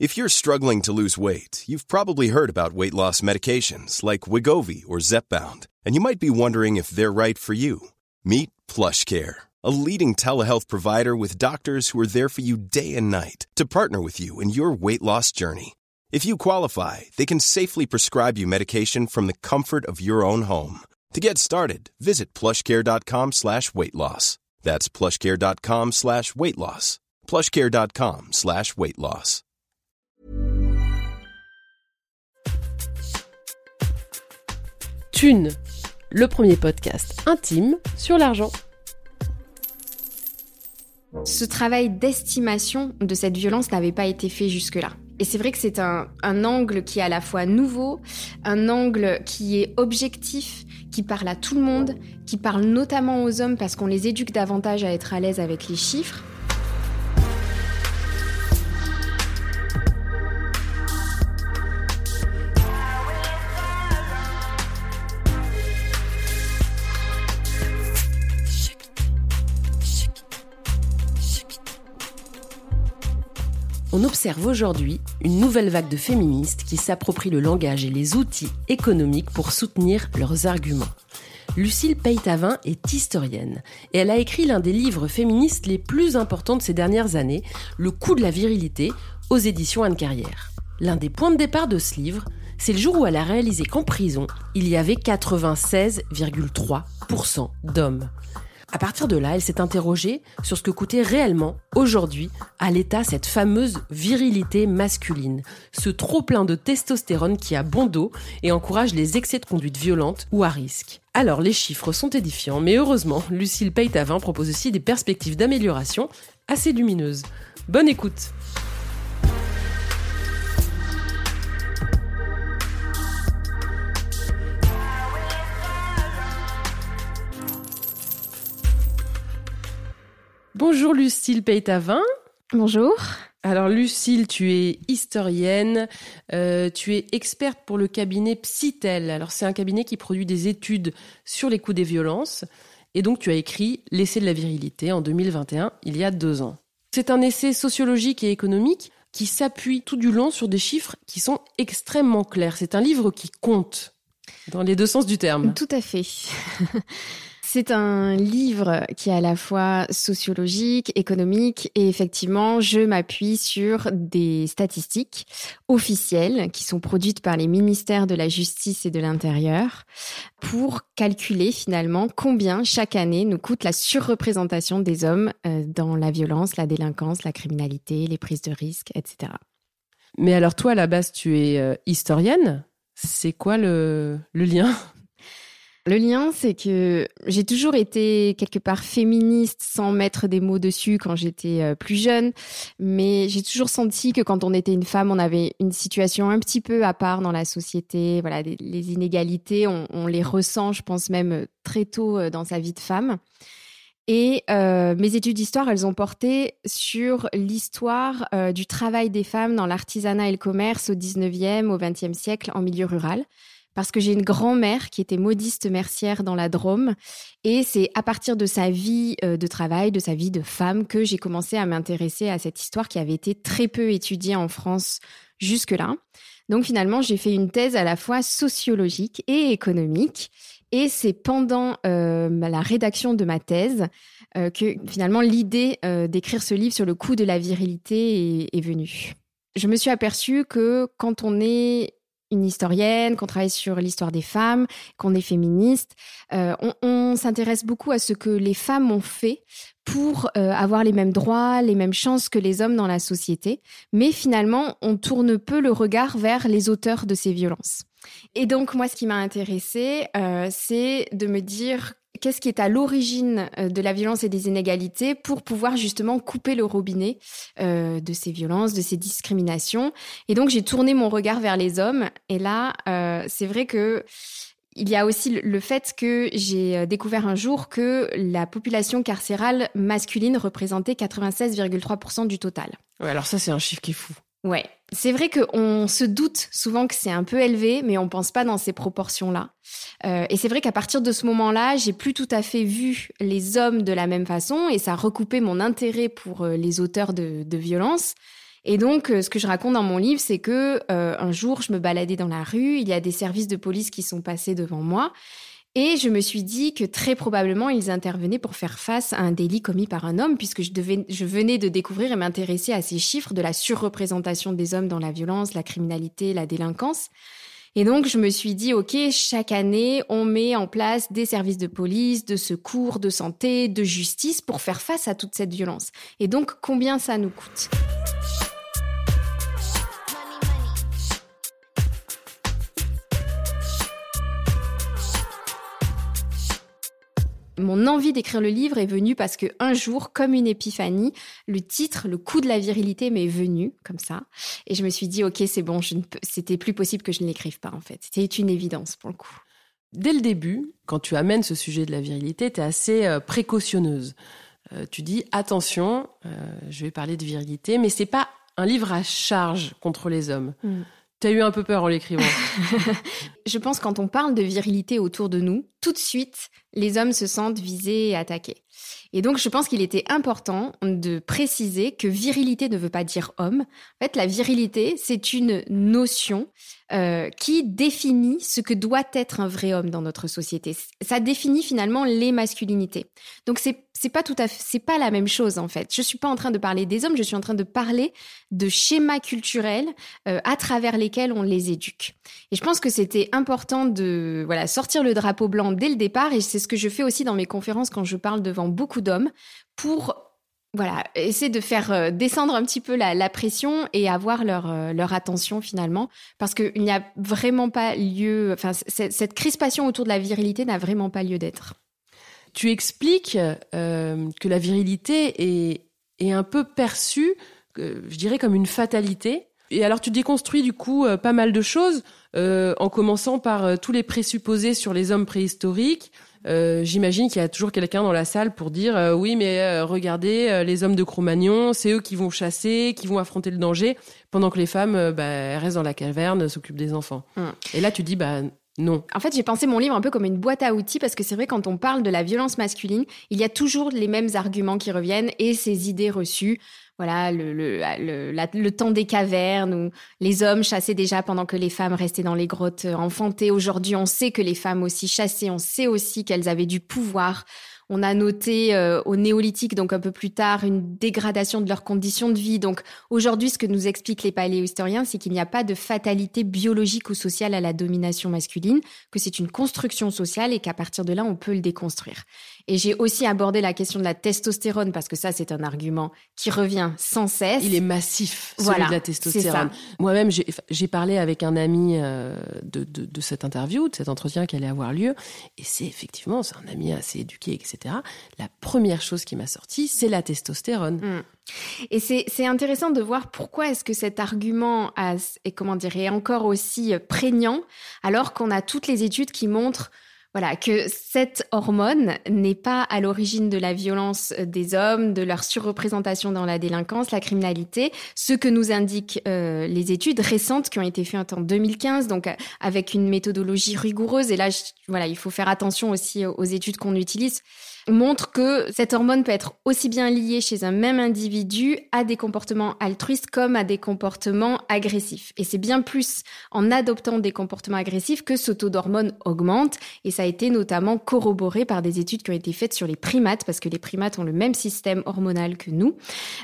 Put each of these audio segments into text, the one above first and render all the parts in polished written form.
If you're struggling to lose weight, you've probably heard about weight loss medications like Wegovy or Zepbound, and you might be wondering if they're right for you. Meet PlushCare, a leading telehealth provider with doctors who are there for you day and night to partner with you in your weight loss journey. If you qualify, they can safely prescribe you medication from the comfort of your own home. To get started, visit plushcare.com/weightloss. That's plushcare.com/weightloss. plushcare.com/weightloss. Thune, le premier podcast intime sur l'argent. Ce travail d'estimation de cette violence n'avait pas été fait jusque-là. Et c'est vrai que c'est un angle qui est à la fois nouveau, un angle qui est objectif, qui parle à tout le monde, qui parle notamment aux hommes parce qu'on les éduque davantage à être à l'aise avec les chiffres. On observe aujourd'hui une nouvelle vague de féministes qui s'approprient le langage et les outils économiques pour soutenir leurs arguments. Lucille Peytavin est historienne et elle a écrit l'un des livres féministes les plus importants de ces dernières années, Le coût de la virilité, aux éditions Anne Carrière. L'un des points de départ de ce livre, c'est le jour où elle a réalisé qu'en prison, il y avait 96,3% d'hommes. À partir de là, elle s'est interrogée sur ce que coûtait réellement, aujourd'hui, à l'État cette fameuse virilité masculine, ce trop-plein de testostérone qui a bon dos et encourage les excès de conduite violente ou à risque. Alors, les chiffres sont édifiants, mais heureusement, Lucille Peytavin propose aussi des perspectives d'amélioration assez lumineuses. Bonne écoute! Bonjour Lucille Peytavin. Bonjour. Alors Lucille, tu es historienne, tu es experte pour le cabinet Psytel. Alors c'est un cabinet qui produit des études sur les coûts des violences. Et donc tu as écrit L'essai de la virilité en 2021, il y a 2 ans. C'est un essai sociologique et économique qui s'appuie tout du long sur des chiffres qui sont extrêmement clairs. C'est un livre qui compte dans les 2 sens du terme. Tout à fait. C'est un livre qui est à la fois sociologique, économique et effectivement, je m'appuie sur des statistiques officielles qui sont produites par les ministères de la Justice et de l'Intérieur pour calculer finalement combien chaque année nous coûte la surreprésentation des hommes dans la violence, la délinquance, la criminalité, les prises de risques, etc. Mais alors toi, à la base, tu es historienne. C'est quoi le lien ? Le lien, c'est que j'ai toujours été quelque part féministe sans mettre des mots dessus quand j'étais plus jeune, mais j'ai toujours senti que quand on était une femme, on avait une situation un petit peu à part dans la société. Voilà, les inégalités, on les ressent, je pense même très tôt dans sa vie de femme. Et mes études d'histoire, elles ont porté sur l'histoire du travail des femmes dans l'artisanat et le commerce au 19e, au 20e siècle en milieu rural. Parce que j'ai une grand-mère qui était modiste mercière dans la Drôme. Et c'est à partir de sa vie de travail, de sa vie de femme, que j'ai commencé à m'intéresser à cette histoire qui avait été très peu étudiée en France jusque-là. Donc finalement, j'ai fait une thèse à la fois sociologique et économique. Et c'est pendant la rédaction de ma thèse que finalement l'idée d'écrire ce livre sur le coût de la virilité est venue. Je me suis aperçue que quand on est une historienne, qu'on travaille sur l'histoire des femmes, qu'on est féministe, on s'intéresse beaucoup à ce que les femmes ont fait pour avoir les mêmes droits, les mêmes chances que les hommes dans la société. Mais finalement, on tourne peu le regard vers les auteurs de ces violences. Et donc, moi, ce qui m'a intéressée, c'est de me dire qu'est-ce qui est à l'origine de la violence et des inégalités pour pouvoir justement couper le robinet de ces violences, de ces discriminations. Et donc, j'ai tourné mon regard vers les hommes. Et là, c'est vrai que il y a aussi le fait que j'ai découvert un jour que la population carcérale masculine représentait 96,3% du total. Ouais, alors ça, c'est un chiffre qui est fou. Ouais, c'est vrai qu'on se doute souvent que c'est un peu élevé, mais on pense pas dans ces proportions-là. Et c'est vrai qu'à partir de ce moment-là, j'ai plus tout à fait vu les hommes de la même façon et ça a recoupé mon intérêt pour les auteurs de violences. Et donc, ce que je raconte dans mon livre, c'est que un jour, je me baladais dans la rue, il y a des services de police qui sont passés devant moi, et je me suis dit que très probablement, ils intervenaient pour faire face à un délit commis par un homme, puisque je venais de découvrir et m'intéresser à ces chiffres de la surreprésentation des hommes dans la violence, la criminalité, la délinquance. Et donc, je me suis dit, OK, chaque année, on met en place des services de police, de secours, de santé, de justice pour faire face à toute cette violence. Et donc, combien ça nous coûte ? Mon envie d'écrire le livre est venue parce que un jour, comme une épiphanie, le titre, le coût de la virilité m'est venu comme ça. Et je me suis dit, OK, c'est bon, c'était plus possible que je ne l'écrive pas en fait. C'était une évidence pour le coup. Dès le début, quand tu amènes ce sujet de la virilité, tu es assez précautionneuse. Tu dis, attention, je vais parler de virilité, mais c'est pas un livre à charge contre les hommes. T'as eu un peu peur en l'écrivant. Je pense que quand on parle de virilité autour de nous, tout de suite, les hommes se sentent visés et attaqués. Et donc, je pense qu'il était important de préciser que virilité ne veut pas dire homme. En fait, la virilité, c'est une notion qui définit ce que doit être un vrai homme dans notre société. Ça définit finalement les masculinités. Donc, c'est pas la même chose en fait. Je suis pas en train de parler des hommes, je suis en train de parler de schémas culturels à travers lesquels on les éduque. Et je pense que c'était important de sortir le drapeau blanc dès le départ, et c'est ce que je fais aussi dans mes conférences quand je parle devant beaucoup d'hommes pour essayer de faire descendre un petit peu la pression et avoir leur attention finalement, parce qu'il n'y a vraiment pas lieu, cette crispation autour de la virilité n'a vraiment pas lieu d'être. Tu expliques que la virilité est un peu perçue, je dirais, comme une fatalité. Et alors tu déconstruis du coup pas mal de choses, en commençant par tous les présupposés sur les hommes préhistoriques. J'imagine qu'il y a toujours quelqu'un dans la salle pour dire oui, mais regardez, les hommes de Cro-Magnon, c'est eux qui vont chasser, qui vont affronter le danger, pendant que les femmes elles restent dans la caverne, s'occupent des enfants. Et là tu dis non. En fait, j'ai pensé mon livre un peu comme une boîte à outils, parce que c'est vrai, quand on parle de la violence masculine, il y a toujours les mêmes arguments qui reviennent et ces idées reçues. Voilà, le temps des cavernes où les hommes chassaient déjà pendant que les femmes restaient dans les grottes enfantées. Aujourd'hui, on sait que les femmes aussi chassaient, on sait aussi qu'elles avaient du pouvoir. On a noté au néolithique, donc un peu plus tard, une dégradation de leurs conditions de vie. Donc aujourd'hui, ce que nous expliquent les paléohistoriens, c'est qu'il n'y a pas de fatalité biologique ou sociale à la domination masculine, que c'est une construction sociale et qu'à partir de là, on peut le déconstruire. Et j'ai aussi abordé la question de la testostérone, parce que ça, c'est un argument qui revient sans cesse. Il est massif, celui de la testostérone. Moi-même, j'ai parlé avec un ami de cette interview, de cet entretien qui allait avoir lieu, et c'est un ami assez éduqué, etc. La première chose qui m'a sorti, c'est la testostérone. Et c'est intéressant de voir pourquoi est-ce que cet argument est encore aussi prégnant, alors qu'on a toutes les études qui montrent que cette hormone n'est pas à l'origine de la violence des hommes, de leur surreprésentation dans la délinquance, la criminalité. Ce que nous indiquent les études récentes qui ont été faites en 2015, donc avec une méthodologie rigoureuse. Et là, il faut faire attention aussi aux études qu'on utilise, montre que cette hormone peut être aussi bien liée chez un même individu à des comportements altruistes comme à des comportements agressifs. Et c'est bien plus en adoptant des comportements agressifs que ce taux d'hormone augmente. Et ça a été notamment corroboré par des études qui ont été faites sur les primates, parce que les primates ont le même système hormonal que nous.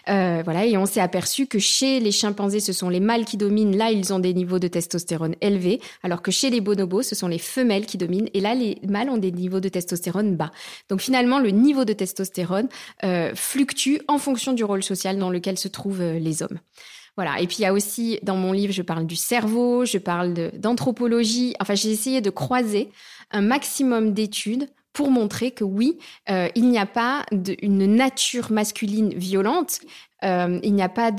Et on s'est aperçu que chez les chimpanzés, ce sont les mâles qui dominent. Là, ils ont des niveaux de testostérone élevés, alors que chez les bonobos, ce sont les femelles qui dominent. Et là, les mâles ont des niveaux de testostérone bas. Donc finalement, le niveau de testostérone fluctue en fonction du rôle social dans lequel se trouvent les hommes. Voilà. Et puis il y a aussi, dans mon livre, je parle du cerveau, je parle d'anthropologie. Enfin, j'ai essayé de croiser un maximum d'études pour montrer que oui, il n'y a pas une nature masculine violente. Il n'y a pas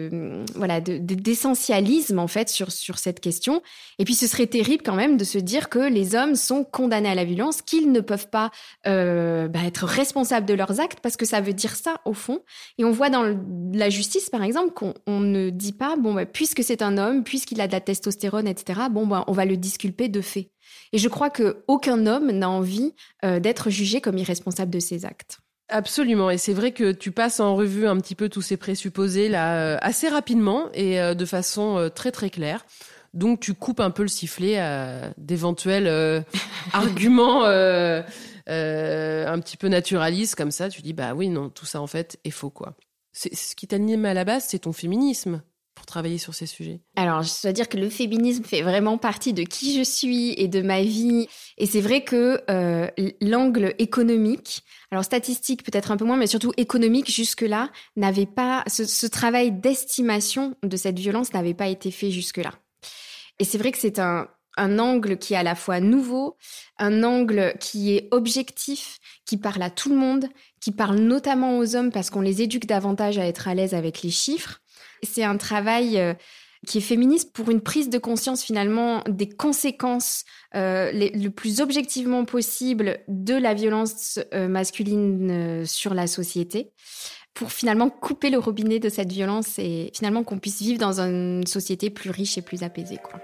d'essentialisme en fait sur cette question. Et puis ce serait terrible quand même de se dire que les hommes sont condamnés à la violence, qu'ils ne peuvent pas être responsables de leurs actes, parce que ça veut dire ça au fond. Et on voit dans la justice par exemple qu'on ne dit pas puisque c'est un homme, puisqu'il a de la testostérone, etc. On va le disculper de fait. Et je crois qu'aucun homme n'a envie d'être jugé comme irresponsable de ses actes. Absolument, et c'est vrai que tu passes en revue un petit peu tous ces présupposés là assez rapidement et de façon très très claire. Donc tu coupes un peu le sifflet à d'éventuels arguments un petit peu naturalistes comme ça. Tu dis bah oui non, tout ça en fait est faux quoi. C'est ce qui t'anime à la base, c'est ton féminisme pour travailler sur ces sujets. Alors, je dois dire que le féminisme fait vraiment partie de qui je suis et de ma vie. Et c'est vrai que l'angle économique, alors statistique peut-être un peu moins, mais surtout économique jusque-là, n'avait pas ce travail d'estimation de cette violence n'avait pas été fait jusque-là. Et c'est vrai que c'est un angle qui est à la fois nouveau, un angle qui est objectif, qui parle à tout le monde, qui parle notamment aux hommes parce qu'on les éduque davantage à être à l'aise avec les chiffres. C'est un travail qui est féministe pour une prise de conscience finalement des conséquences le plus objectivement possible de la violence masculine sur la société, pour finalement couper le robinet de cette violence et finalement qu'on puisse vivre dans une société plus riche et plus apaisée, quoi.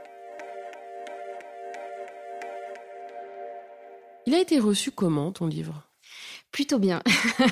Il a été reçu comment, ton livre ? Plutôt bien.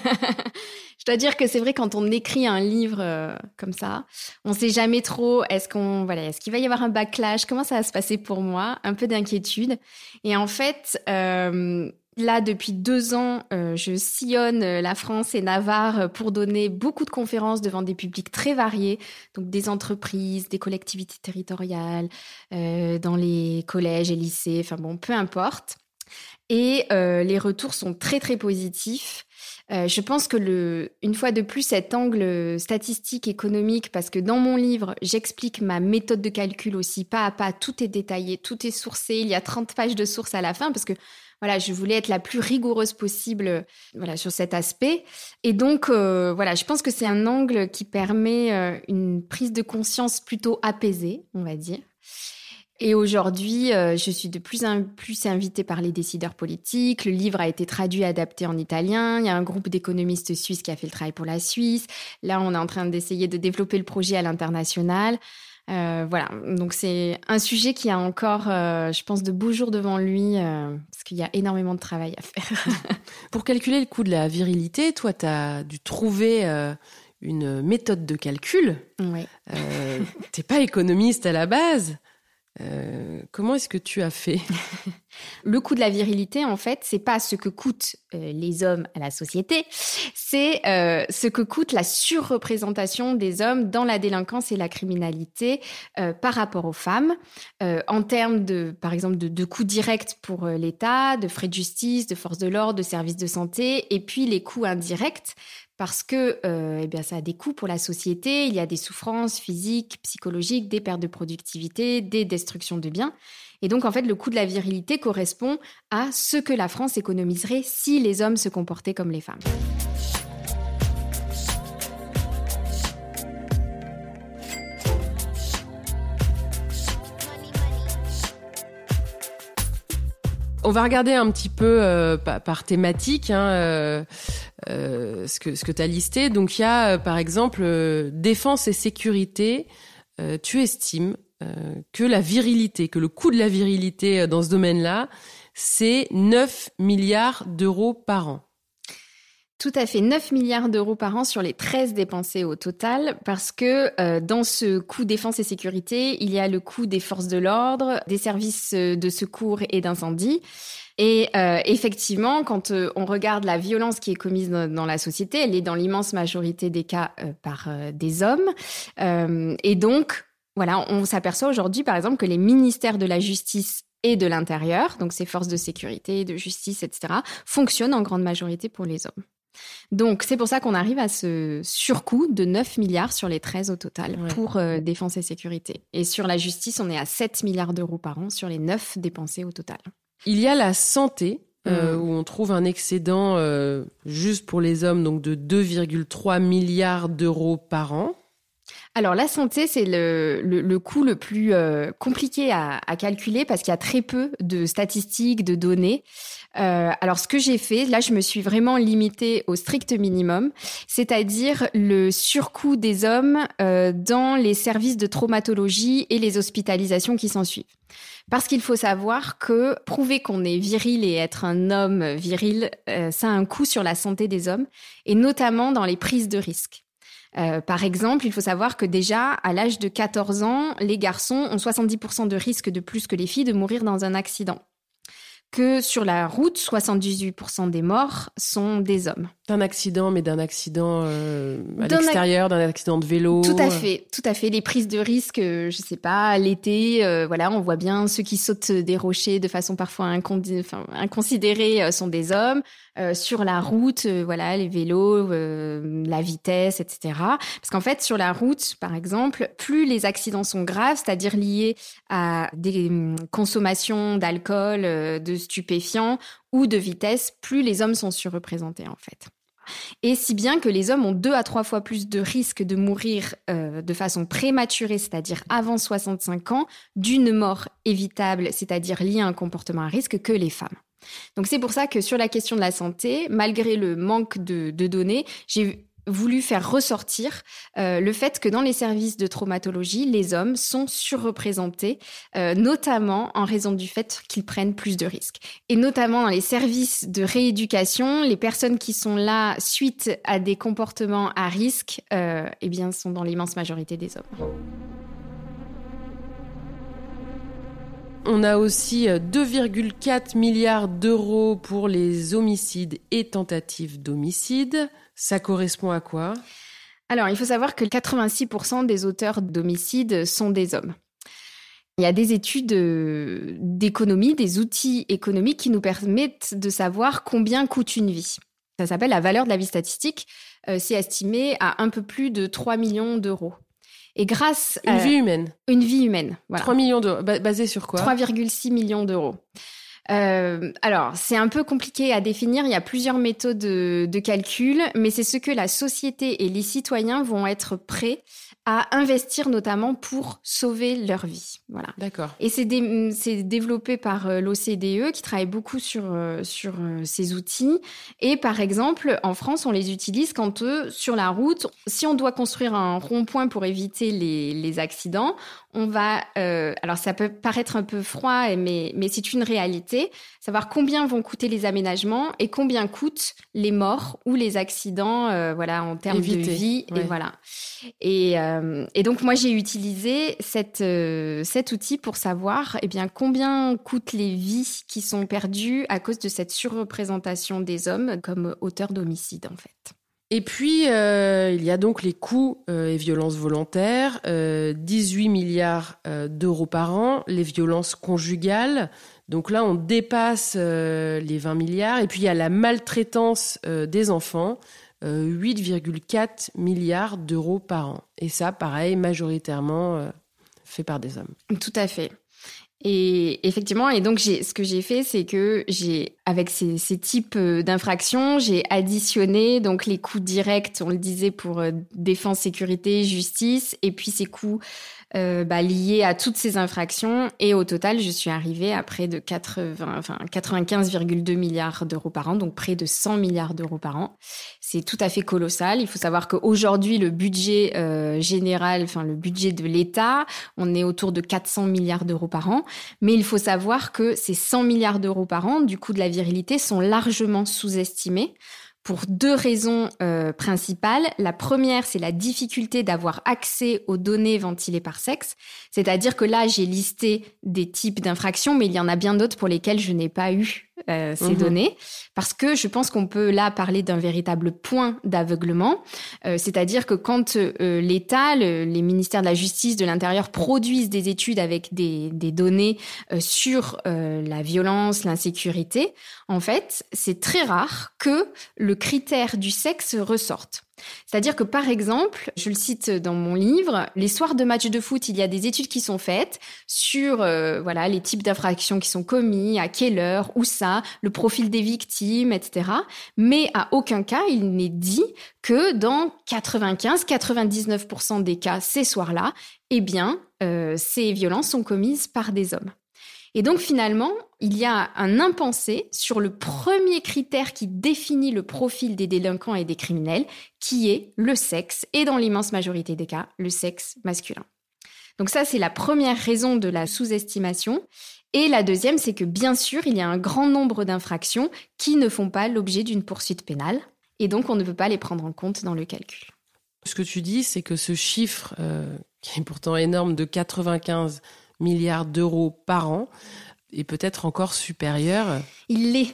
Je dois dire que c'est vrai, quand on écrit un livre comme ça, on ne sait jamais trop, est-ce qu'il va y avoir un backlash ? Comment ça va se passer pour moi ? Un peu d'inquiétude. Et en fait, là, depuis 2 ans, je sillonne la France et Navarre pour donner beaucoup de conférences devant des publics très variés, donc des entreprises, des collectivités territoriales, dans les collèges et lycées, enfin bon, peu importe. Et les retours sont très, très positifs. Je pense que une fois de plus, cet angle statistique, économique, parce que dans mon livre, j'explique ma méthode de calcul aussi, pas à pas, tout est détaillé, tout est sourcé, il y a 30 pages de sources à la fin, parce que voilà, je voulais être la plus rigoureuse possible sur cet aspect. Et donc, je pense que c'est un angle qui permet une prise de conscience plutôt apaisée, on va dire. Et aujourd'hui, je suis de plus en plus invitée par les décideurs politiques. Le livre a été traduit et adapté en italien. Il y a un groupe d'économistes suisses qui a fait le travail pour la Suisse. Là, on est en train d'essayer de développer le projet à l'international. Donc c'est un sujet qui a encore, je pense, de beaux jours devant lui, parce qu'il y a énormément de travail à faire. Pour calculer le coût de la virilité, toi, tu as dû trouver une méthode de calcul. Oui. T'es pas économiste à la base. Comment est-ce que tu as fait ? Le coût de la virilité, en fait, c'est pas ce que coûtent les hommes à la société, c'est ce que coûte la surreprésentation des hommes dans la délinquance et la criminalité par rapport aux femmes, en termes par exemple, de coûts directs pour l'État, de frais de justice, de forces de l'ordre, de services de santé, et puis les coûts indirects. Parce que ça a des coûts pour la société, il y a des souffrances physiques, psychologiques, des pertes de productivité, des destructions de biens. Et donc, en fait, le coût de la virilité correspond à ce que la France économiserait si les hommes se comportaient comme les femmes. On va regarder un petit peu par thématique ce que tu as listé. Donc, il y a, par exemple, défense et sécurité. Tu estimes que le coût de la virilité dans ce domaine-là, c'est 9 milliards d'euros par an. Tout à fait, 9 milliards d'euros par an sur les 13 dépensés au total, parce que dans ce coût défense et sécurité, il y a le coût des forces de l'ordre, des services de secours et d'incendie. Et effectivement, quand on regarde la violence qui est commise dans la société, elle est dans l'immense majorité des cas par des hommes. Et donc, voilà, on s'aperçoit aujourd'hui, par exemple, que les ministères de la Justice et de l'Intérieur, donc ces forces de sécurité, de justice, etc., fonctionnent en grande majorité pour les hommes. Donc, c'est pour ça qu'on arrive à ce surcoût de 9 milliards sur les 13 au total pour défense et sécurité. Et sur la justice, on est à 7 milliards d'euros par an sur les 9 dépensés au total. Il y a la santé, où on trouve un excédent juste pour les hommes donc de 2,3 milliards d'euros par an. Alors, la santé, c'est le coût le plus compliqué à calculer parce qu'il y a très peu de statistiques, de données. Alors, ce que j'ai fait, là, je me suis vraiment limitée au strict minimum, c'est-à-dire le surcoût des hommes dans les services de traumatologie et les hospitalisations qui s'ensuivent. Parce qu'il faut savoir que prouver qu'on est viril et être un homme viril, ça a un coût sur la santé des hommes, et notamment dans les prises de risques. Par exemple, il faut savoir que déjà, à l'âge de 14 ans, les garçons ont 70% de risque de plus que les filles de mourir dans un accident. Que sur la route, 78% des morts sont des hommes. D'un accident, mais d'un accident à l'extérieur, d'un accident de vélo. Tout à fait. Les prises de risque, je sais pas, l'été, voilà, on voit bien ceux qui sautent des rochers de façon parfois inconsidérée sont des hommes. Sur la route, voilà, les vélos, la vitesse, etc. Parce qu'en fait, sur la route, par exemple, plus les accidents sont graves, c'est-à-dire liés à des consommations d'alcool, de stupéfiants ou de vitesse, plus les hommes sont surreprésentés, en fait. Et si bien que les hommes ont 2 à 3 fois plus de risques de mourir de façon prématurée, c'est-à-dire avant 65 ans, d'une mort évitable, c'est-à-dire liée à un comportement à risque, que les femmes. Donc c'est pour ça que sur la question de la santé, malgré le manque de données, j'ai voulu faire ressortir le fait que dans les services de traumatologie, les hommes sont surreprésentés, notamment en raison du fait qu'ils prennent plus de risques. Et notamment dans les services de rééducation, les personnes qui sont là suite à des comportements à risque, eh bien, sont dans l'immense majorité des hommes. On a aussi 2,4 milliards d'euros pour les homicides et tentatives d'homicide. Ça correspond à quoi ? Alors, il faut savoir que 86% des auteurs d'homicides sont des hommes. Il y a des études d'économie, des outils économiques qui nous permettent de savoir combien coûte une vie. Ça s'appelle la valeur de la vie statistique. C'est estimé à un peu plus de 3 millions d'euros. Et grâce à... Une vie humaine, voilà. 3 millions d'euros. Basé sur quoi ? 3,6 millions d'euros. Alors, c'est un peu compliqué à définir. Il y a plusieurs méthodes de calcul, mais c'est ce que la société et les citoyens vont être prêts à investir notamment pour sauver leur vie. Voilà. D'accord. Et c'est développé par l'OCDE qui travaille beaucoup sur ces outils. Et par exemple, en France, on les utilise quand sur la route, si on doit construire un rond-point pour éviter les accidents, on va... alors, ça peut paraître un peu froid, mais c'est une réalité. Savoir combien vont coûter les aménagements et combien coûtent les morts ou les accidents voilà, en termes de vie. Ouais. Et voilà. Et donc, moi, j'ai utilisé cet outil pour savoir eh bien, combien coûtent les vies qui sont perdues à cause de cette surreprésentation des hommes comme auteurs d'homicides, en fait. Et puis, il y a donc les coups et violences volontaires, 18 milliards d'euros par an, les violences conjugales. Donc là, on dépasse les 20 milliards. Et puis, il y a la maltraitance des enfants, 8,4 milliards d'euros par an. Et ça, pareil, majoritairement fait par des hommes. Tout à fait. Et effectivement, et donc ce que j'ai fait, c'est que avec ces types d'infractions, j'ai additionné donc les coûts directs, on le disait pour défense, sécurité, justice, et puis ces coûts liés à toutes ces infractions. Et au total, je suis arrivée à près de 95,2 milliards d'euros par an, donc près de 100 milliards d'euros par an. C'est tout à fait colossal. Il faut savoir qu'aujourd'hui, le budget général, le budget de l'État, on est autour de 400 milliards d'euros par an. Mais il faut savoir que ces 100 milliards d'euros par an, du coût de la virilité, sont largement sous-estimés pour 2 raisons principales. La première, c'est la difficulté d'avoir accès aux données ventilées par sexe. C'est-à-dire que là, j'ai listé des types d'infractions, mais il y en a bien d'autres pour lesquelles je n'ai pas eu ces données. Parce que je pense qu'on peut là parler d'un véritable point d'aveuglement. C'est-à-dire que quand l'État, les ministères de la Justice, de l'Intérieur produisent des études avec des données sur la violence, l'insécurité, en fait, c'est très rare que le critère du sexe ressorte. C'est-à-dire que, par exemple, je le cite dans mon livre, les soirs de match de foot, il y a des études qui sont faites sur les types d'infractions qui sont commis, à quelle heure, où ça, le profil des victimes, etc. Mais à aucun cas, il n'est dit que dans 95-99% des cas, ces soirs-là, ces violences sont commises par des hommes. Et donc finalement, il y a un impensé sur le premier critère qui définit le profil des délinquants et des criminels, qui est le sexe, et dans l'immense majorité des cas, le sexe masculin. Donc ça, c'est la première raison de la sous-estimation. Et la deuxième, c'est que bien sûr, il y a un grand nombre d'infractions qui ne font pas l'objet d'une poursuite pénale, et donc on ne peut pas les prendre en compte dans le calcul. Ce que tu dis, c'est que ce chiffre, qui est pourtant énorme, de 95 milliards d'euros par an, est peut-être encore supérieur. Il l'est.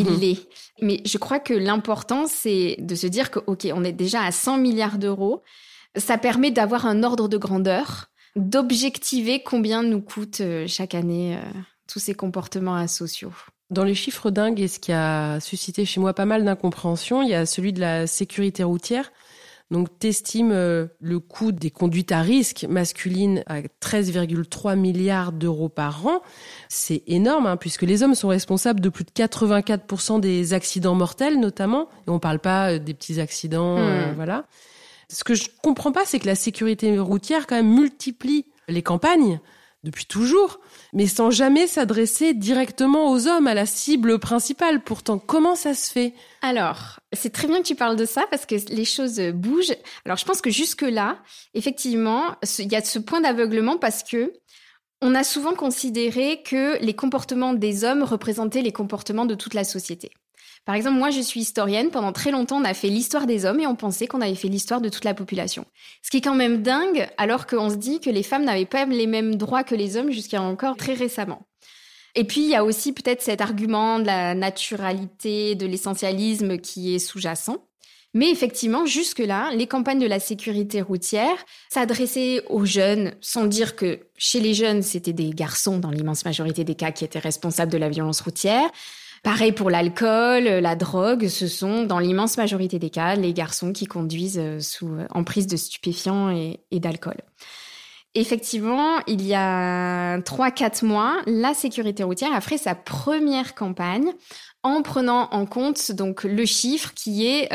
Mais je crois que l'important, c'est de se dire que, OK, on est déjà à 100 milliards d'euros. Ça permet d'avoir un ordre de grandeur, d'objectiver combien nous coûtent chaque année tous ces comportements asociaux. Dans les chiffres dingues, et ce qui a suscité chez moi pas mal d'incompréhension, il y a celui de la sécurité routière. Donc, t'estimes le coût des conduites à risque masculines à 13,3 milliards d'euros par an. C'est énorme, puisque les hommes sont responsables de plus de 84% des accidents mortels, notamment. Et on parle pas des petits accidents, voilà. Ce que je comprends pas, c'est que la sécurité routière, quand même, multiplie les campagnes depuis toujours, mais sans jamais s'adresser directement aux hommes, à la cible principale. Pourtant, comment ça se fait ? Alors, c'est très bien que tu parles de ça parce que les choses bougent. Alors, je pense que jusque-là, effectivement, il y a ce point d'aveuglement parce que on a souvent considéré que les comportements des hommes représentaient les comportements de toute la société. Par exemple, moi, je suis historienne. Pendant très longtemps, on a fait l'histoire des hommes et on pensait qu'on avait fait l'histoire de toute la population. Ce qui est quand même dingue, alors qu'on se dit que les femmes n'avaient pas les mêmes droits que les hommes jusqu'à encore très récemment. Et puis, il y a aussi peut-être cet argument de la naturalité, de l'essentialisme qui est sous-jacent. Mais effectivement, jusque-là, les campagnes de la sécurité routière s'adressaient aux jeunes, sans dire que chez les jeunes, c'était des garçons, dans l'immense majorité des cas, qui étaient responsables de la violence routière. Pareil pour l'alcool, la drogue, ce sont dans l'immense majorité des cas les garçons qui conduisent sous emprise de stupéfiants et d'alcool. Effectivement, il y a 3-4 mois, la sécurité routière a fait sa première campagne en prenant en compte donc le chiffre qui est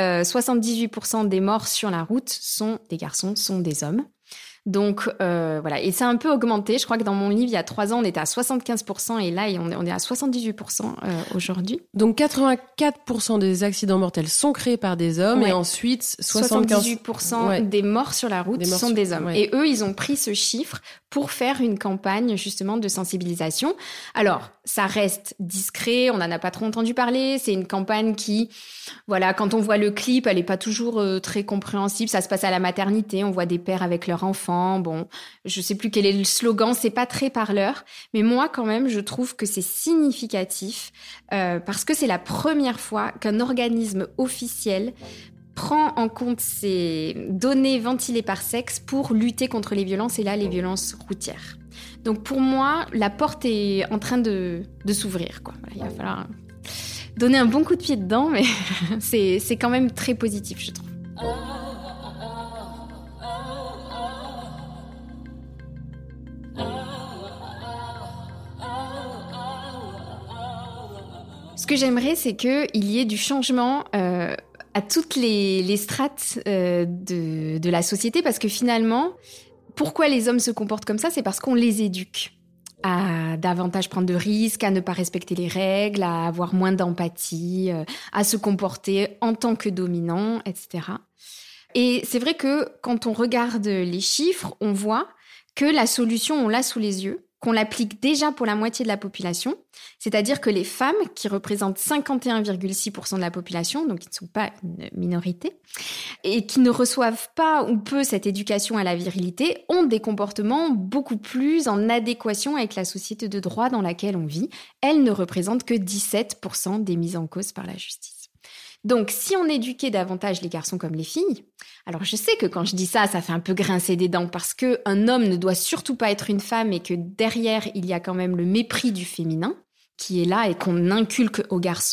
78% des morts sur la route sont des garçons, sont des hommes. Donc voilà, et ça a un peu augmenté. Je crois que dans mon livre, il y a 3 ans, on était à 75% et là, on est à 78% aujourd'hui. Donc 84% des accidents mortels sont créés par des hommes et ensuite 78% des morts sur la route sont des hommes. Et eux, ils ont pris ce chiffre pour faire une campagne justement de sensibilisation. Alors, ça reste discret, on n'en a pas trop entendu parler. C'est une campagne qui, voilà, quand on voit le clip, elle n'est pas toujours très compréhensible. Ça se passe à la maternité, on voit des pères avec leurs enfants. Bon, je ne sais plus quel est le slogan, c'est pas très parleur. Mais moi, quand même, je trouve que c'est significatif parce que c'est la première fois qu'un organisme officiel prend en compte ces données ventilées par sexe pour lutter contre les violences, et là, les violences routières. Donc pour moi, la porte est en train de s'ouvrir, quoi. Voilà, il va falloir donner un bon coup de pied dedans, mais c'est quand même très positif, je trouve. Ce que j'aimerais, c'est qu'il y ait du changement à toutes les strates de la société, parce que finalement, pourquoi les hommes se comportent comme ça ? C'est parce qu'on les éduque à davantage prendre de risques, à ne pas respecter les règles, à avoir moins d'empathie, à se comporter en tant que dominant, etc. Et c'est vrai que quand on regarde les chiffres, on voit que la solution, on l'a sous les yeux, qu'on l'applique déjà pour la moitié de la population, c'est-à-dire que les femmes, qui représentent 51,6% de la population, donc qui ne sont pas une minorité, et qui ne reçoivent pas ou peu cette éducation à la virilité, ont des comportements beaucoup plus en adéquation avec la société de droit dans laquelle on vit. Elles ne représentent que 17% des mises en cause par la justice. Donc, si on éduquait davantage les garçons comme les filles, alors je sais que quand je dis ça, ça fait un peu grincer des dents parce qu'un homme ne doit surtout pas être une femme et que derrière, il y a quand même le mépris du féminin qui est là et qu'on inculque aux garçons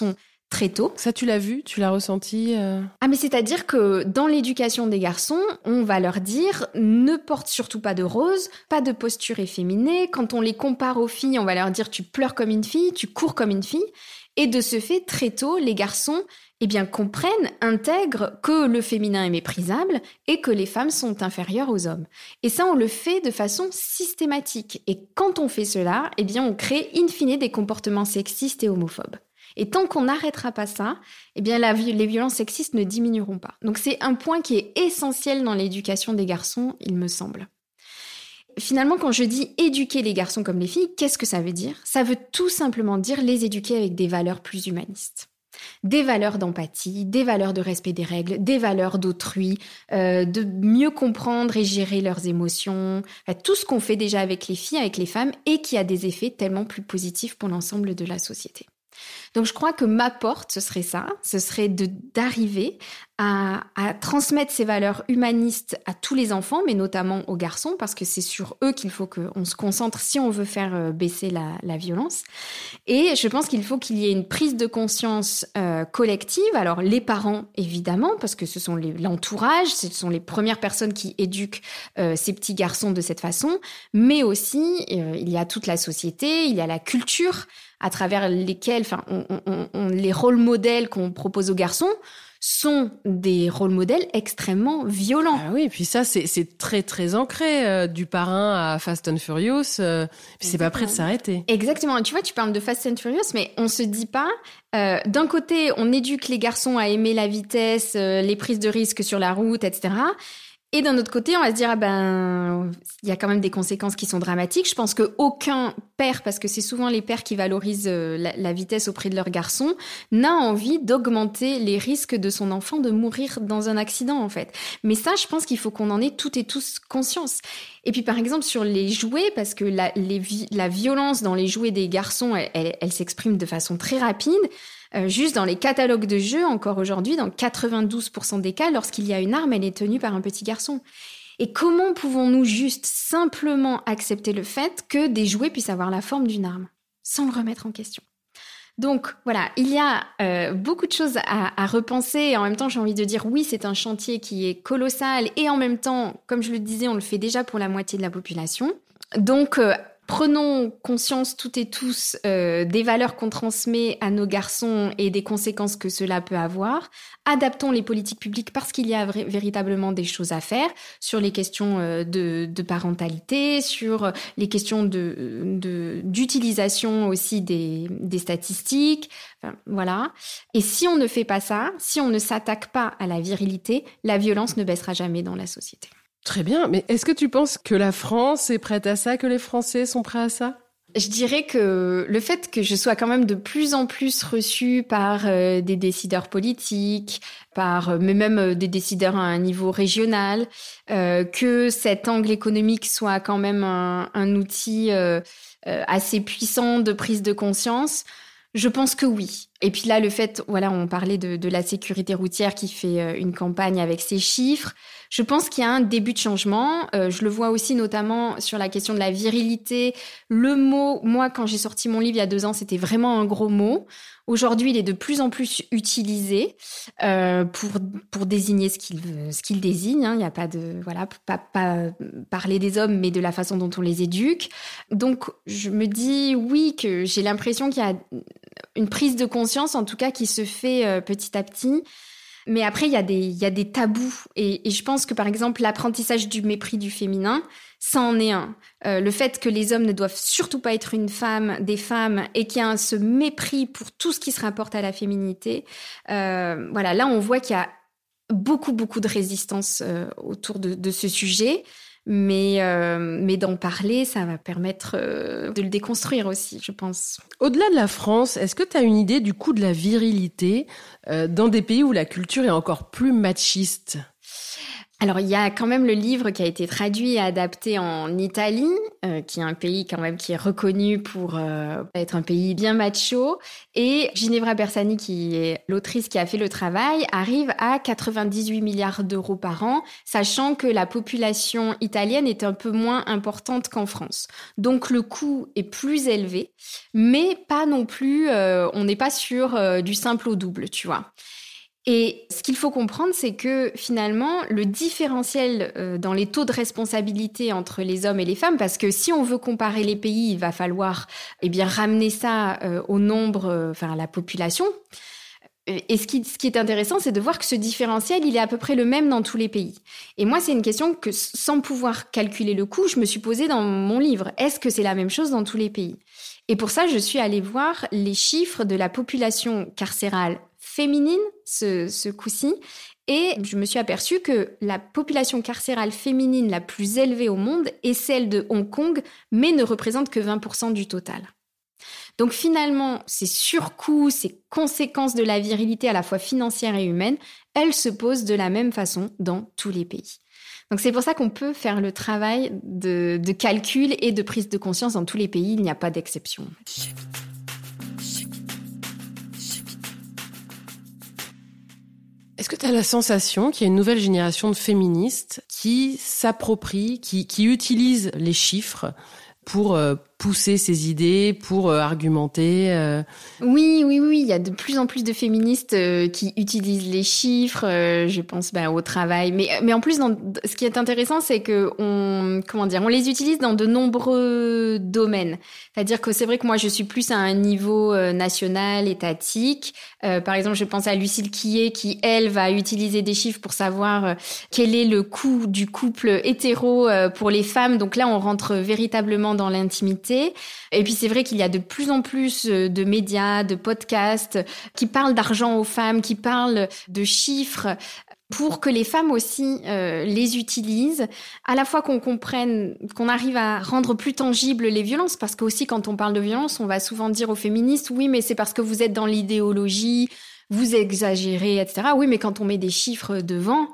très tôt. Ça, tu l'as vu? Tu l'as ressenti Ah, mais c'est-à-dire que dans l'éducation des garçons, on va leur dire ne porte surtout pas de rose, pas de posture efféminée. Quand on les compare aux filles, on va leur dire tu pleures comme une fille, tu cours comme une fille. Et de ce fait, très tôt, les garçons comprennent, intègrent que le féminin est méprisable et que les femmes sont inférieures aux hommes. Et ça, on le fait de façon systématique. Et quand on fait cela, on crée in fine des comportements sexistes et homophobes. Et tant qu'on n'arrêtera pas ça, les violences sexistes ne diminueront pas. Donc c'est un point qui est essentiel dans l'éducation des garçons, il me semble. Finalement, quand je dis éduquer les garçons comme les filles, qu'est-ce que ça veut dire ? Ça veut tout simplement dire les éduquer avec des valeurs plus humanistes. Des valeurs d'empathie, des valeurs de respect des règles, des valeurs d'autrui, de mieux comprendre et gérer leurs émotions. Tout ce qu'on fait déjà avec les filles, avec les femmes, et qui a des effets tellement plus positifs pour l'ensemble de la société. Donc je crois que ma porte, ce serait ça, ce serait d'arriver à transmettre ces valeurs humanistes à tous les enfants, mais notamment aux garçons, parce que c'est sur eux qu'il faut qu'on se concentre si on veut faire baisser la violence. Et je pense qu'il faut qu'il y ait une prise de conscience collective. Alors les parents, évidemment, parce que ce sont l'entourage, ce sont les premières personnes qui éduquent ces petits garçons de cette façon, mais aussi il y a toute la société, il y a la culture, à travers lesquels, les rôles modèles qu'on propose aux garçons sont des rôles modèles extrêmement violents. Ah oui, et puis ça, c'est très, très ancré, du Parrain à Fast and Furious, puis c'est pas prêt de s'arrêter. Exactement. Tu vois, tu parles de Fast and Furious, mais on se dit pas, d'un côté, on éduque les garçons à aimer la vitesse, les prises de risques sur la route, etc., et d'un autre côté, on va se dire, il y a quand même des conséquences qui sont dramatiques. Je pense qu'aucun père, parce que c'est souvent les pères qui valorisent la vitesse auprès de leurs garçons, n'a envie d'augmenter les risques de son enfant de mourir dans un accident, en fait. Mais ça, je pense qu'il faut qu'on en ait toutes et tous conscience. Et puis, par exemple, sur les jouets, parce que la violence dans les jouets des garçons, elle s'exprime de façon très rapide. Juste dans les catalogues de jeux, encore aujourd'hui, dans 92% des cas, lorsqu'il y a une arme, elle est tenue par un petit garçon. Et comment pouvons-nous juste simplement accepter le fait que des jouets puissent avoir la forme d'une arme, sans le remettre en question ? Donc voilà, il y a beaucoup de choses à repenser. Et en même temps, j'ai envie de dire oui, c'est un chantier qui est colossal. Et en même temps, comme je le disais, on le fait déjà pour la moitié de la population. Donc prenons conscience toutes et tous des valeurs qu'on transmet à nos garçons et des conséquences que cela peut avoir. Adaptons les politiques publiques parce qu'il y a véritablement des choses à faire sur les questions de parentalité, sur les questions d'utilisation aussi des statistiques. Enfin, voilà. Et si on ne fait pas ça, si on ne s'attaque pas à la virilité, la violence ne baissera jamais dans la société. Très bien, mais est-ce que tu penses que la France est prête à ça, que les Français sont prêts à ça ? Je dirais que le fait que je sois quand même de plus en plus reçue par des décideurs politiques, mais même des décideurs à un niveau régional, que cet angle économique soit quand même un outil assez puissant de prise de conscience, je pense que oui. Et puis là, le fait, on parlait de la sécurité routière qui fait une campagne avec ses chiffres. Je pense qu'il y a un début de changement. Je le vois aussi notamment sur la question de la virilité. Le mot, moi, quand j'ai sorti mon livre il y a 2 ans, c'était vraiment un gros mot. Aujourd'hui, il est de plus en plus utilisé pour désigner ce qu'il désigne. Hein. Il n'y a pas de pas parler des hommes, mais de la façon dont on les éduque. Donc, je me dis oui que j'ai l'impression qu'il y a une prise de conscience, en tout cas, qui se fait petit à petit. Mais après, il y a des tabous. Et je pense que, par exemple, l'apprentissage du mépris du féminin, ça en est un. Le fait que les hommes ne doivent surtout pas être des femmes, et qu'il y a ce mépris pour tout ce qui se rapporte à la féminité. Là, on voit qu'il y a beaucoup, beaucoup de résistance autour de ce sujet. Mais d'en parler, ça va permettre de le déconstruire aussi, je pense. Au-delà de la France, est-ce que tu as une idée du coût de la virilité dans des pays où la culture est encore plus machiste ? Alors, il y a quand même le livre qui a été traduit et adapté en Italie, qui est un pays quand même qui est reconnu pour être un pays bien macho. Et Ginevra Bersani, qui est l'autrice qui a fait le travail, arrive à 98 milliards d'euros par an, sachant que la population italienne est un peu moins importante qu'en France. Donc, le coût est plus élevé, mais pas non plus, on n'est pas sur du simple au double, tu vois. Et ce qu'il faut comprendre, c'est que finalement, le différentiel dans les taux de responsabilité entre les hommes et les femmes, parce que si on veut comparer les pays, il va falloir ramener ça au nombre, à la population. Et ce qui est intéressant, c'est de voir que ce différentiel, il est à peu près le même dans tous les pays. Et moi, c'est une question que, sans pouvoir calculer le coût, je me suis posée dans mon livre. Est-ce que c'est la même chose dans tous les pays ? Et pour ça, je suis allée voir les chiffres de la population carcérale féminine, ce coup-ci, et je me suis aperçue que la population carcérale féminine la plus élevée au monde est celle de Hong Kong, mais ne représente que 20% du total. Donc finalement, ces surcoûts, ces conséquences de la virilité à la fois financière et humaine, elles se posent de la même façon dans tous les pays. Donc c'est pour ça qu'on peut faire le travail de calcul et de prise de conscience dans tous les pays, il n'y a pas d'exception. Est-ce que tu as la sensation qu'il y a une nouvelle génération de féministes qui s'approprient, qui utilisent les chiffres pour pousser ses idées, pour argumenter Oui, il y a de plus en plus de féministes qui utilisent les chiffres, je pense au travail. Mais en plus, ce qui est intéressant, c'est que on les utilise dans de nombreux domaines. C'est-à-dire que c'est vrai que moi, je suis plus à un niveau national, étatique. Par exemple, je pense à Lucille Quillet qui, elle, va utiliser des chiffres pour savoir quel est le coût du couple hétéro pour les femmes. Donc là, on rentre véritablement dans l'intimité. Et puis c'est vrai qu'il y a de plus en plus de médias, de podcasts qui parlent d'argent aux femmes, qui parlent de chiffres pour que les femmes aussi les utilisent, à la fois qu'on comprenne, qu'on arrive à rendre plus tangibles les violences, parce que aussi quand on parle de violence, on va souvent dire aux féministes, oui mais c'est parce que vous êtes dans l'idéologie, vous exagérez, etc. Oui mais quand on met des chiffres devant,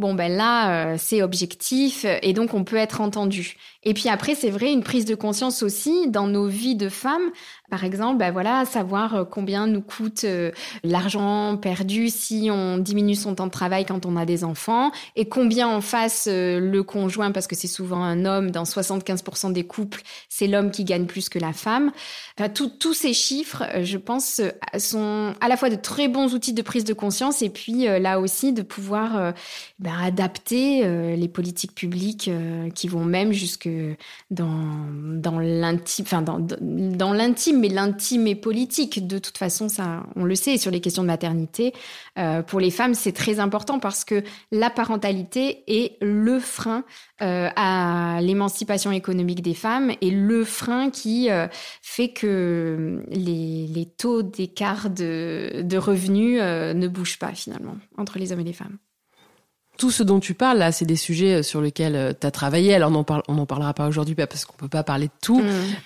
c'est objectif et donc on peut être entendu. Et puis après, c'est vrai, une prise de conscience aussi dans nos vies de femmes. Par exemple, savoir combien nous coûte l'argent perdu si on diminue son temps de travail quand on a des enfants et combien en face le conjoint, parce que c'est souvent un homme, dans 75% des couples, c'est l'homme qui gagne plus que la femme. Tous ces chiffres, je pense, sont à la fois de très bons outils de prise de conscience et puis là aussi de pouvoir adapter les politiques publiques qui vont même jusque dans l'intime, dans l'intime, mais l'intime est politique. De toute façon, ça, on le sait, sur les questions de maternité, pour les femmes, c'est très important parce que la parentalité est le frein à l'émancipation économique des femmes et le frein qui fait que les taux d'écart de revenus ne bougent pas finalement entre les hommes et les femmes. Tout ce dont tu parles, là, c'est des sujets sur lesquels tu as travaillé. Alors, on n'en parlera pas aujourd'hui parce qu'on peut pas parler de tout.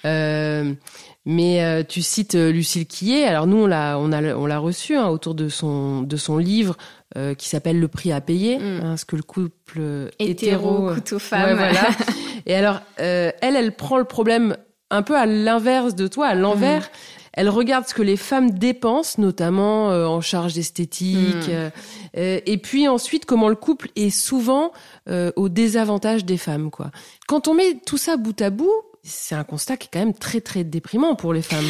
Mais tu cites Lucille Quillet. Alors, nous, on l'a reçue autour de son livre qui s'appelle Le prix à payer, ce que le couple hétéro coûte aux femmes. Ouais, voilà. Et alors, elle prend le problème un peu à l'inverse de toi, à l'envers. Elle regarde ce que les femmes dépensent, notamment en charge d'esthétique, et puis ensuite comment le couple est souvent au désavantage des femmes, quoi. Quand on met tout ça bout à bout, c'est un constat qui est quand même très très déprimant pour les femmes.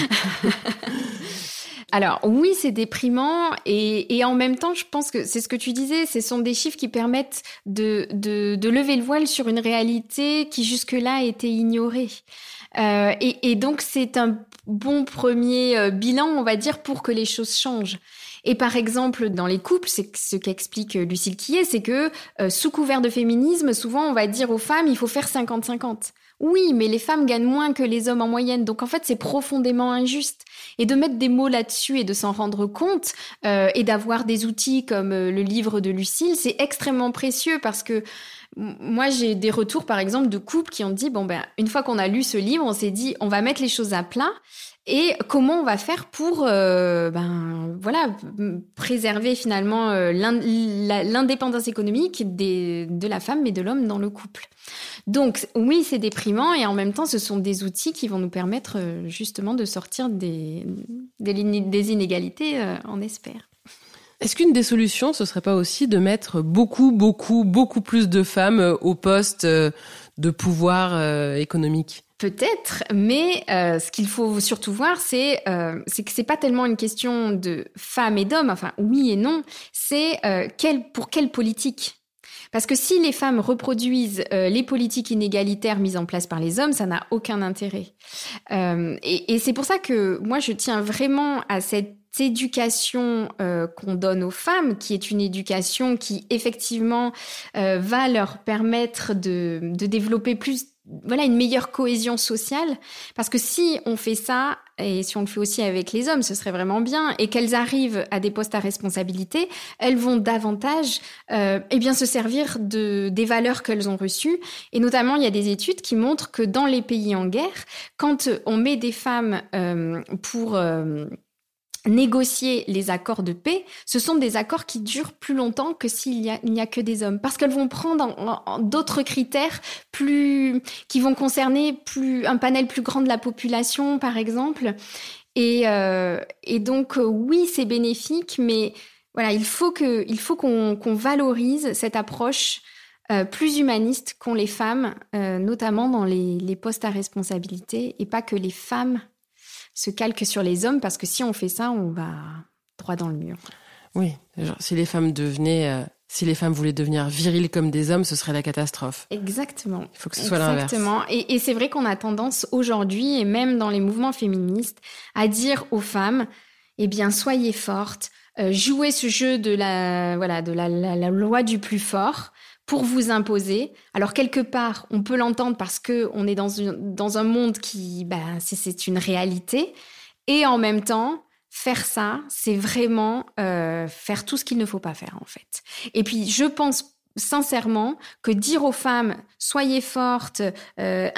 Alors oui, c'est déprimant et en même temps, je pense que c'est ce que tu disais, ce sont des chiffres qui permettent de lever le voile sur une réalité qui jusque-là était ignorée. Et donc c'est un bon premier bilan, on va dire, pour que les choses changent. Et par exemple, dans les couples, c'est ce qu'explique Lucille Quillet, c'est que sous couvert de féminisme, souvent on va dire aux femmes, il faut faire 50-50. Oui, mais les femmes gagnent moins que les hommes en moyenne, donc en fait c'est profondément injuste. Et de mettre des mots là-dessus et de s'en rendre compte, et d'avoir des outils comme le livre de Lucille, c'est extrêmement précieux parce que moi, j'ai des retours, par exemple, de couples qui ont dit, une fois qu'on a lu ce livre, on s'est dit, on va mettre les choses à plat Et comment on va faire pour préserver finalement l'indépendance économique de la femme et de l'homme dans le couple. Donc oui, c'est déprimant et en même temps, ce sont des outils qui vont nous permettre justement de sortir des inégalités, on espère. Est-ce qu'une des solutions, ce serait pas aussi de mettre beaucoup plus de femmes au poste de pouvoir économique ? Peut-être, mais ce qu'il faut surtout voir, c'est que c'est pas tellement une question de femmes et d'hommes, enfin oui et non, c'est pour quelle politique ? Parce que si les femmes reproduisent les politiques inégalitaires mises en place par les hommes, ça n'a aucun intérêt. Et c'est pour ça que moi, je tiens vraiment à cette éducation qu'on donne aux femmes, qui est une éducation qui, effectivement, va leur permettre de développer une meilleure cohésion sociale. Parce que si on fait ça, et si on le fait aussi avec les hommes, ce serait vraiment bien, et qu'elles arrivent à des postes à responsabilité, elles vont davantage se servir des valeurs qu'elles ont reçues. Et notamment, il y a des études qui montrent que dans les pays en guerre, quand on met des femmes pour négocier les accords de paix, ce sont des accords qui durent plus longtemps que s'il n'y a que des hommes. Parce qu'elles vont prendre d'autres critères qui vont concerner un panel plus grand de la population, par exemple. Et donc, oui, c'est bénéfique, mais voilà, il faut qu'on valorise cette approche plus humaniste qu'ont les femmes, notamment dans les postes à responsabilité, et pas que les femmes se calque sur les hommes, parce que si on fait ça, on va droit dans le mur. Oui, genre, si les femmes voulaient devenir viriles comme des hommes, ce serait la catastrophe. Exactement. Il faut que ce soit l'inverse. Exactement. Et c'est vrai qu'on a tendance aujourd'hui, et même dans les mouvements féministes, à dire aux femmes, soyez fortes, jouez ce jeu de la loi du plus fort, pour vous imposer. Alors, quelque part, on peut l'entendre parce qu'on est dans un monde qui, c'est une réalité. Et en même temps, faire ça, c'est vraiment faire tout ce qu'il ne faut pas faire, en fait. Et puis, je pense sincèrement que dire aux femmes « soyez fortes, imposez-vous »,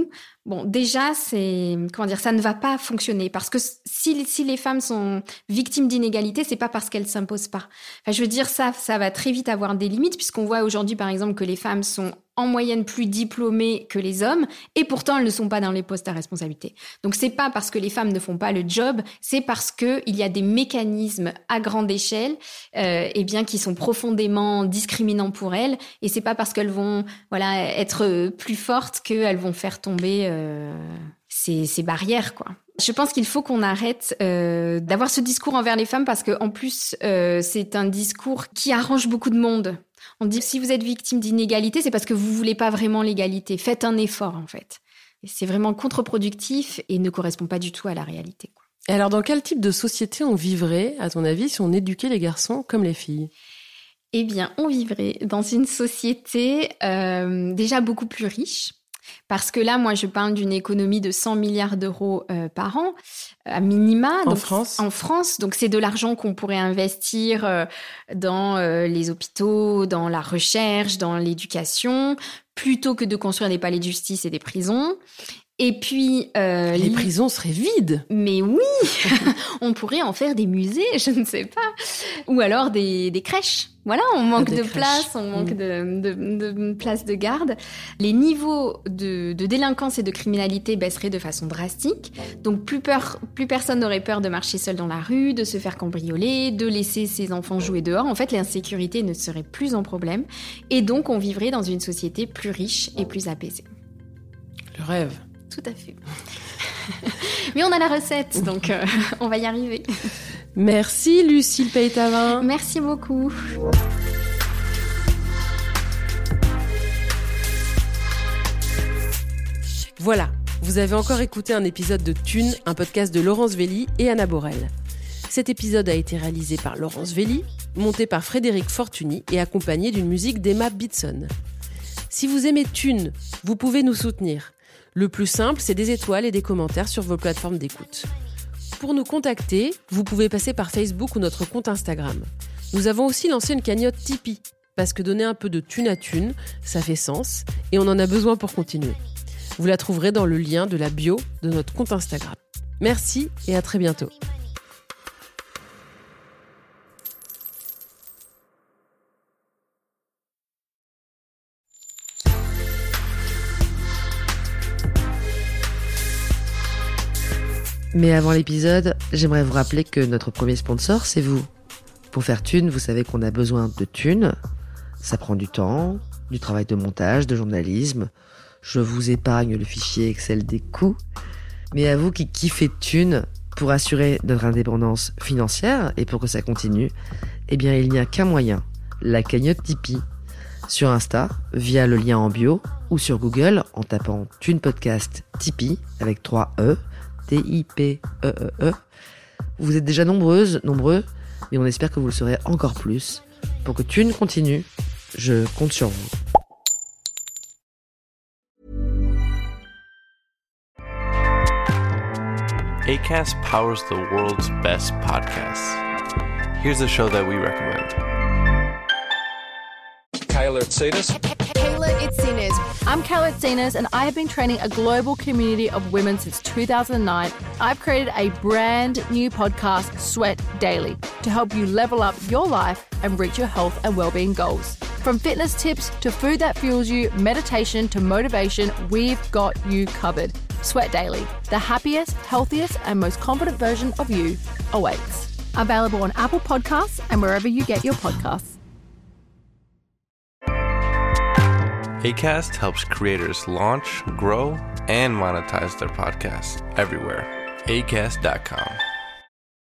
bon, déjà, ça ne va pas fonctionner. Parce que si les femmes sont victimes d'inégalités, c'est pas parce qu'elles s'imposent pas. Enfin, je veux dire, ça va très vite avoir des limites, puisqu'on voit aujourd'hui, par exemple, que les femmes sont en moyenne plus diplômées que les hommes, et pourtant, elles ne sont pas dans les postes à responsabilité. Donc, c'est pas parce que les femmes ne font pas le job, c'est parce que il y a des mécanismes à grande échelle, qui sont profondément discriminants pour elles, et c'est pas parce qu'elles vont, être plus fortes qu'elles vont faire tomber ces barrières, quoi. Je pense qu'il faut qu'on arrête d'avoir ce discours envers les femmes, parce qu'en plus, c'est un discours qui arrange beaucoup de monde. On dit, si vous êtes victime d'inégalité, c'est parce que vous voulez pas vraiment l'égalité. Faites un effort, en fait. Et c'est vraiment contre-productif et ne correspond pas du tout à la réalité, quoi. Et alors, dans quel type de société on vivrait, à ton avis, si on éduquait les garçons comme les filles ? On vivrait dans une société déjà beaucoup plus riche. Parce que là, moi, je parle d'une économie de 100 milliards d'euros par an, à minima. En France. Donc, c'est de l'argent qu'on pourrait investir dans les hôpitaux, dans la recherche, dans l'éducation, plutôt que de construire des palais de justice et des prisons. Et puis... les prisons seraient vides. Mais oui. On pourrait en faire des musées, je ne sais pas. Ou alors des crèches. Voilà, on manque de place, on manque de places de garde. Les niveaux de délinquance et de criminalité baisseraient de façon drastique. Donc plus personne n'aurait peur de marcher seul dans la rue, de se faire cambrioler, de laisser ses enfants jouer dehors. En fait, l'insécurité ne serait plus un problème. Et donc, on vivrait dans une société plus riche et plus apaisée. Le rêve. Tout à fait. Mais on a la recette, donc on va y arriver. Merci Lucille Peytavin. Merci beaucoup. Voilà, vous avez encore écouté un épisode de Thune, un podcast de Laurence Velli et Anna Borel. Cet épisode a été réalisé par Laurence Velli, monté par Frédéric Fortuny et accompagné d'une musique d'Emma Bitson. Si vous aimez Thune, vous pouvez nous soutenir. Le plus simple, c'est des étoiles et des commentaires sur vos plateformes d'écoute. Pour nous contacter, vous pouvez passer par Facebook ou notre compte Instagram. Nous avons aussi lancé une cagnotte Tipeee, parce que donner un peu de thune à thune, ça fait sens, et on en a besoin pour continuer. Vous la trouverez dans le lien de la bio de notre compte Instagram. Merci et à très bientôt. Mais avant l'épisode, j'aimerais vous rappeler que notre premier sponsor, c'est vous. Pour faire thune, vous savez qu'on a besoin de thunes. Ça prend du temps, du travail de montage, de journalisme. Je vous épargne le fichier Excel des coûts. Mais à vous qui kiffez thunes, pour assurer notre indépendance financière et pour que ça continue, eh bien il n'y a qu'un moyen, la cagnotte Tipeee. Sur Insta, via le lien en bio, ou sur Google en tapant Thune Podcast Tipeee avec 3 E. T-I-P-E-E-E. Vous êtes déjà nombreux, mais on espère que vous le serez encore plus. Pour que Thune continue, je compte sur vous. Acast powers the world's best podcasts. Here's a show that we recommend. Kayla Itsinas. Kayla Itsinas. I'm Kayla Itsinas, and I have been training a global community of women since 2009. I've created a brand new podcast, Sweat Daily, to help you level up your life and reach your health and well-being goals. From fitness tips to food that fuels you, meditation to motivation, we've got you covered. Sweat Daily, the happiest, healthiest, and most confident version of you awaits. Available on Apple Podcasts and wherever you get your podcasts. Acast helps creators launch, grow, and monetize their podcasts everywhere. Acast.com.